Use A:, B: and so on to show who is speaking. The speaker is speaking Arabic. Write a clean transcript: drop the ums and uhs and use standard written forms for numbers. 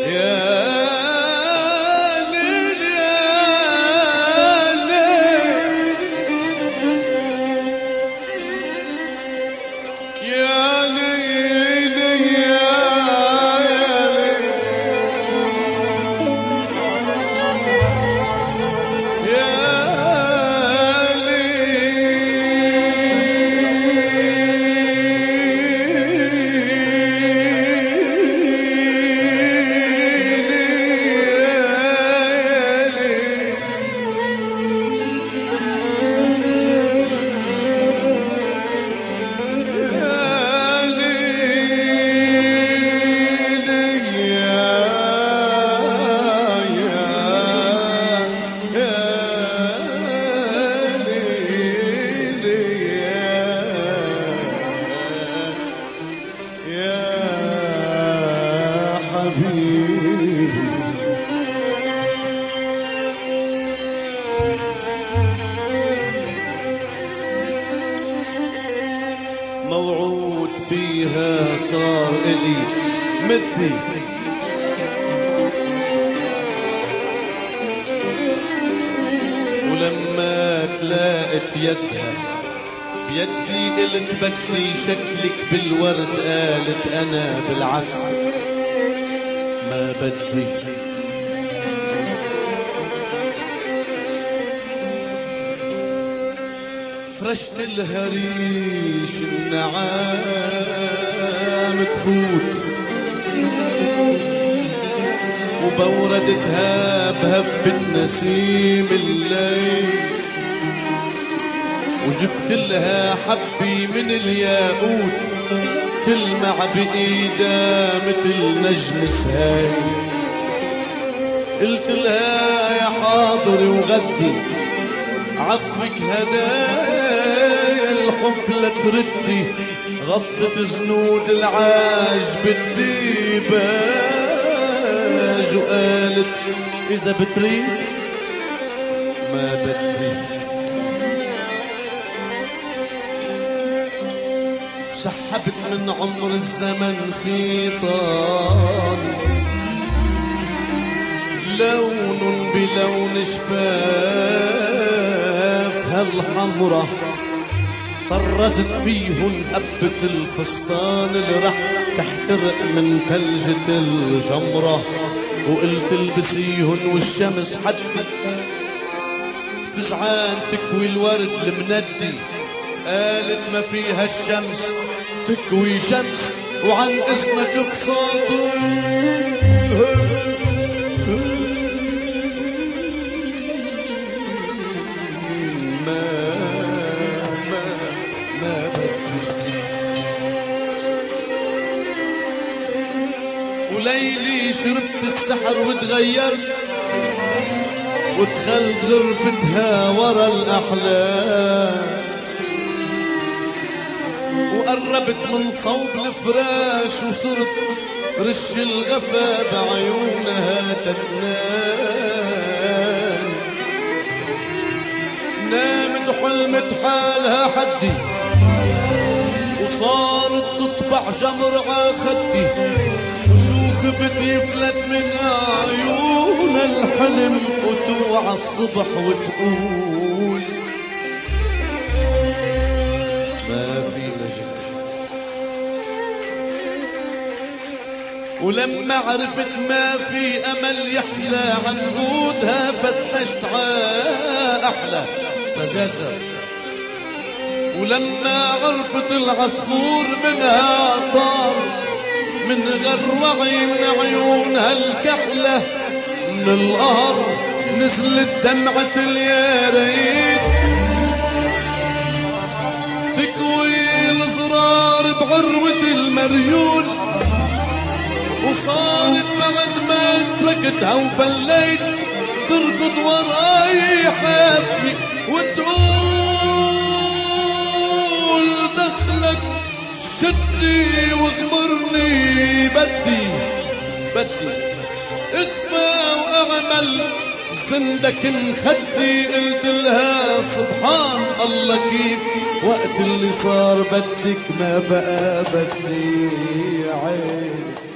A: موعود فيها صار إلي مدي ولما تلاقت يدها بيدي قلت بدي شكلك بالورد، قالت أنا بالعكس ما بدي. فرشت الهريش النعام تفوت وبوردتها بهبة نسيم الليل، وجبت لها حبي من الياقوت تلمع بإيدها مثل نجم سايل. قلت لها يا حاضر وغدي عفك هدايا الحب لتردي، غطت زنود العاج بالديباج وقالت إذا بتريد ما بدي. سحبت من عمر الزمن خيطان لون بلون شفافها الحمرة، طرزت فيهن هبة الفستان اللي رح تحترق من ثلجة الجمرة، وقلت البسيهن والشمس حدي فزعان تكوي الورد المندي، قالت ما فيها الشمس تكوي شمس وعن اسمك بساطي. وليلي شربت السحر وتغيرت ودخلت غرفتها ورا الأحلام، وقربت من صوب الفراش وصرت رش الغفا بعيونها تتنام. نامت وحلمت حالها حدي وصارت تطبع جمر عخدي، وشوخفت يفلت من عيون الحلم وتوعى الصبح وتقول ما في مجال. ولما عرفت ما في أمل يحلى عنقودها فتشت أحلى استجازة، ولما عرفت العصفور منها طار من غروعي من عيونها الكحلة، من القهر نزلت دمعة الياريت تكوي الزرار بعروة المريول، وصارت بعد ما تركتها وفليت تركض وراي حافي وتقول دخلك شدي واغمرني بدي اخفى واعمل زندك انخدي. قلت لها سبحان الله كيف وقت اللي صار بدك ما بقى بدي عين.